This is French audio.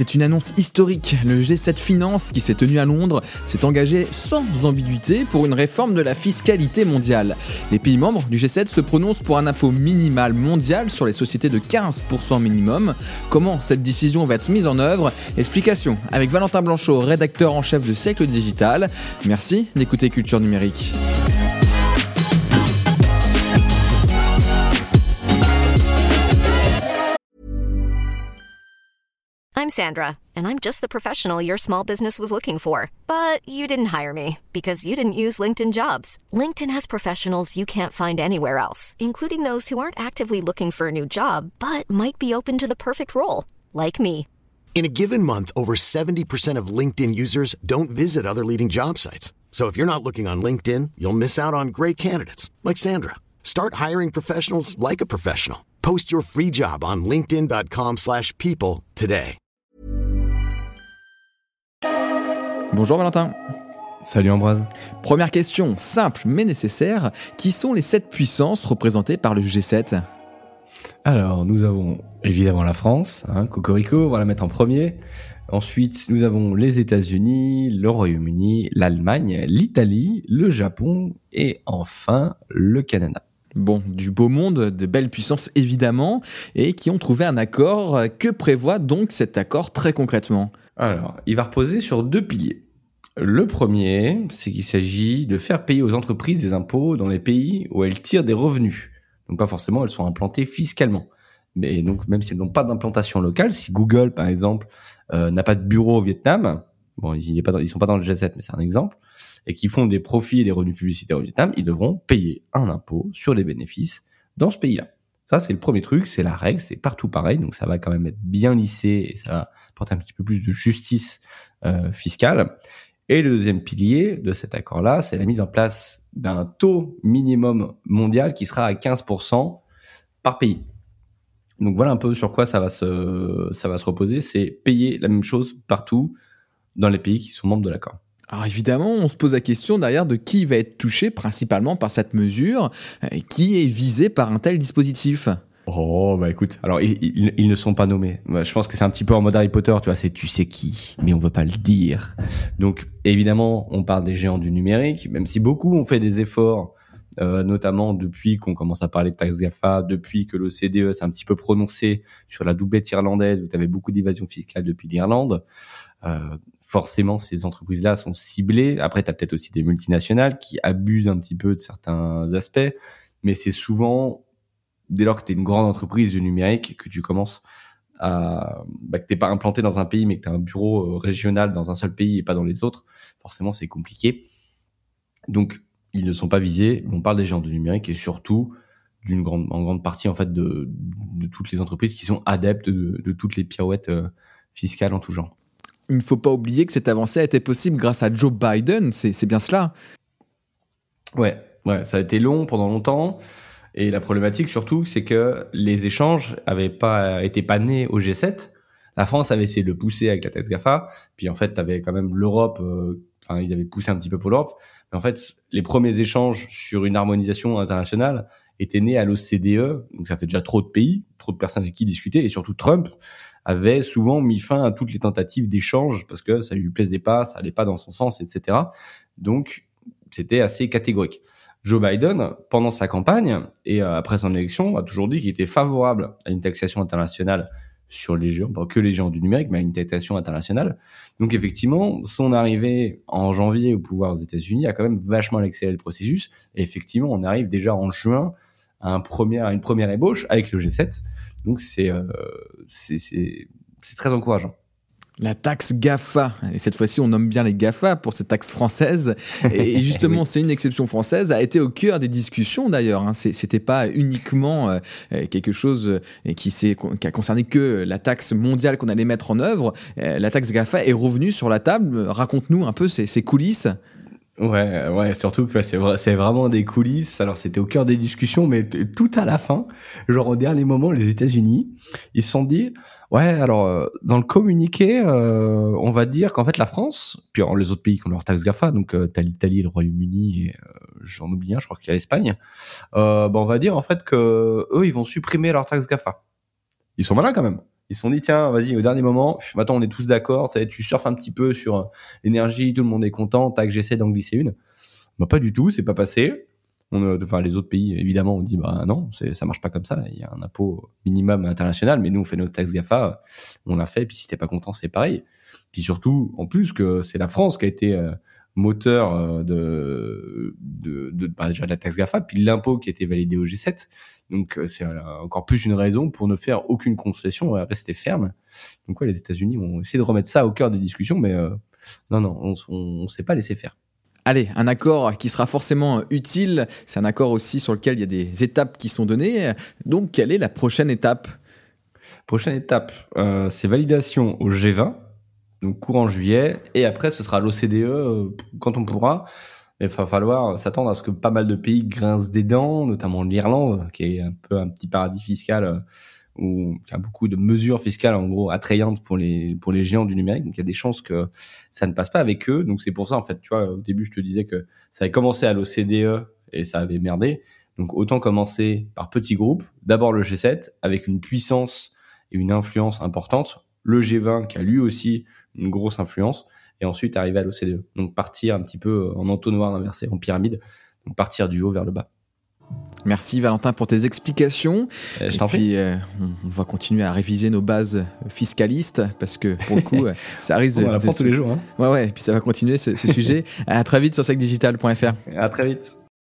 c'est une annonce historique. Le G7 Finance, qui s'est tenu à Londres, s'est engagé sans ambiguïté pour une réforme de la fiscalité mondiale. Les pays membres du G7 se prononcent pour un impôt minimal mondial sur les sociétés de 15% minimum. Comment cette décision va être mise en œuvre ? Explication avec Valentin Blanchot, rédacteur en chef de Siècle Digital. Merci d'écouter Culture Numérique. I'm Sandra, and I'm just the professional your small business was looking for. But you didn't hire me because you didn't use LinkedIn Jobs. LinkedIn has professionals you can't find anywhere else, including those who aren't actively looking for a new job, but might be open to the perfect role, like me. In a given month, over 70% of LinkedIn users don't visit other leading job sites. So if you're not looking on LinkedIn, you'll miss out on great candidates like Sandra. Start hiring professionals like a professional. Post your free job on linkedin.com/people today. Bonjour Valentin. Salut Ambroise. Première question, simple mais nécessaire. Qui sont les 7 puissances représentées par le G7 ? Alors, nous avons évidemment la France, Cocorico, on va la mettre en premier. Ensuite, nous avons les États-Unis, le Royaume-Uni, l'Allemagne, l'Italie, le Japon et enfin le Canada. Bon, du beau monde, de belles puissances évidemment, et qui ont trouvé un accord. Que prévoit donc cet accord très concrètement ? Alors, il va reposer sur 2 piliers. Le premier, c'est qu'il s'agit de faire payer aux entreprises des impôts dans les pays où elles tirent des revenus. Donc pas forcément, elles sont implantées fiscalement. Mais donc même si elles n'ont pas d'implantation locale, si Google par exemple n'a pas de bureau au Vietnam, bon ils sont pas dans le G7 mais c'est un exemple, et qui font des profits et des revenus publicitaires au Vietnam, ils devront payer un impôt sur les bénéfices dans ce pays-là. Ça c'est le premier truc, c'est la règle, c'est partout pareil, donc ça va quand même être bien lissé et ça va apporter un petit peu plus de justice fiscale. Et le deuxième pilier de cet accord-là, c'est la mise en place d'un taux minimum mondial qui sera à 15% par pays. Donc voilà un peu sur quoi ça va se reposer, c'est payer la même chose partout dans les pays qui sont membres de l'accord. Alors évidemment, on se pose la question derrière de qui va être touché principalement par cette mesure, qui est visé par un tel dispositif. Oh bah écoute, alors ils ne sont pas nommés. Je pense que c'est un petit peu en mode Harry Potter, tu vois, c'est tu sais qui, mais on veut pas le dire. Donc évidemment, on parle des géants du numérique, même si beaucoup ont fait des efforts, notamment depuis qu'on commence à parler de taxe GAFA, depuis que l'OCDE s'est un petit peu prononcé sur la doublette irlandaise où tu avais beaucoup d'évasion fiscale depuis l'Irlande. Forcément, ces entreprises-là sont ciblées. Après, tu as peut-être aussi des multinationales qui abusent un petit peu de certains aspects, mais c'est souvent dès lors que tu es une grande entreprise du numérique, que tu commences que t'es pas implanté dans un pays, mais que tu as un bureau régional dans un seul pays et pas dans les autres, forcément c'est compliqué. Donc ils ne sont pas visés. On parle des géants du numérique et surtout en grande partie en fait de toutes les entreprises qui sont adeptes de toutes les pirouettes fiscales en tout genre. Il ne faut pas oublier que cette avancée a été possible grâce à Joe Biden, c'est bien cela. Ouais, ça a été long pendant longtemps. Et la problématique surtout, c'est que les échanges étaient pas nés au G7. La France avait essayé de le pousser avec la taxe GAFA. Puis en fait, t'avais quand même l'Europe. Ils avaient poussé un petit peu pour l'Europe. Mais en fait, les premiers échanges sur une harmonisation internationale étaient nés à l'OCDE. Donc ça fait déjà trop de pays, trop de personnes avec qui discuter. Et surtout, Trump avait souvent mis fin à toutes les tentatives d'échange parce que ça lui plaisait pas, ça allait pas dans son sens, etc. Donc c'était assez catégorique. Joe Biden, pendant sa campagne et après son élection, a toujours dit qu'il était favorable à une taxation internationale sur les géants, pas que les géants du numérique, mais à une taxation internationale. Donc effectivement, son arrivée en janvier au pouvoir aux États-Unis a quand même vachement accéléré le processus. Et effectivement, on arrive déjà en juin à une première ébauche avec le G7. Donc c'est très encourageant. La taxe GAFA, et cette fois-ci on nomme bien les GAFA pour cette taxe française, et justement oui. C'est une exception française, a été au cœur des discussions d'ailleurs, c'était pas uniquement quelque chose qui a concerné que la taxe mondiale qu'on allait mettre en œuvre, la taxe GAFA est revenue sur la table, raconte-nous un peu ces coulisses. Ouais, surtout que c'est vraiment des coulisses. Alors c'était au cœur des discussions, mais tout à la fin, genre au dernier moment, les États-Unis, ils se sont dit, ouais, alors dans le communiqué, on va dire qu'en fait la France, puis alors, les autres pays qui ont leur taxe GAFA, donc t'as l'Italie, le Royaume-Uni, et j'en oublie un, je crois qu'il y a l'Espagne. On va dire en fait que eux, ils vont supprimer leur taxe GAFA. Ils sont malins quand même. Ils se sont dit, tiens, vas-y, au dernier moment, maintenant on est tous d'accord, tu surfes un petit peu sur l'énergie, tout le monde est content, tac, j'essaie d'en glisser une. Bah, pas du tout, c'est pas passé. Les autres pays, évidemment, on dit, bah non, ça marche pas comme ça. Il y a un impôt minimum international, mais nous, on fait notre taxe GAFA, on l'a fait, puis si t'es pas content, c'est pareil. Puis surtout, en plus, que c'est la France qui a été moteur déjà de la taxe GAFA, puis l'impôt qui a été validé au G7. Donc c'est encore plus une raison pour ne faire aucune concession, rester ferme. Donc les États-Unis ont essayé de remettre ça au cœur des discussions, mais non, on s'est pas laissé faire. Allez, un accord qui sera forcément utile. C'est un accord aussi sur lequel il y a des étapes qui sont données. Donc quelle est la prochaine étape ? Prochaine étape, c'est validation au G20, donc courant juillet, et après ce sera l'OCDE quand on pourra. Mais il va falloir s'attendre à ce que pas mal de pays grincent des dents, notamment l'Irlande, qui est un peu un petit paradis fiscal où il y a beaucoup de mesures fiscales en gros attrayantes pour les géants du numérique. Donc il y a des chances que ça ne passe pas avec eux. Donc c'est pour ça en fait, tu vois, au début je te disais que ça avait commencé à l'OCDE et ça avait merdé. Donc autant commencer par petits groupes. D'abord le G7 avec une puissance et une influence importante. Le G20 qui a lui aussi une grosse influence. Et ensuite arriver à l'OCDE. Donc partir un petit peu en entonnoir inversé, en pyramide. Donc partir du haut vers le bas. Merci Valentin pour tes explications. Je t'en prie. On va continuer à réviser nos bases fiscalistes parce que pour le coup, ça risque on apprend tous les jours. Hein. Ouais, et puis ça va continuer ce sujet. À très vite sur secdigital.fr. À très vite.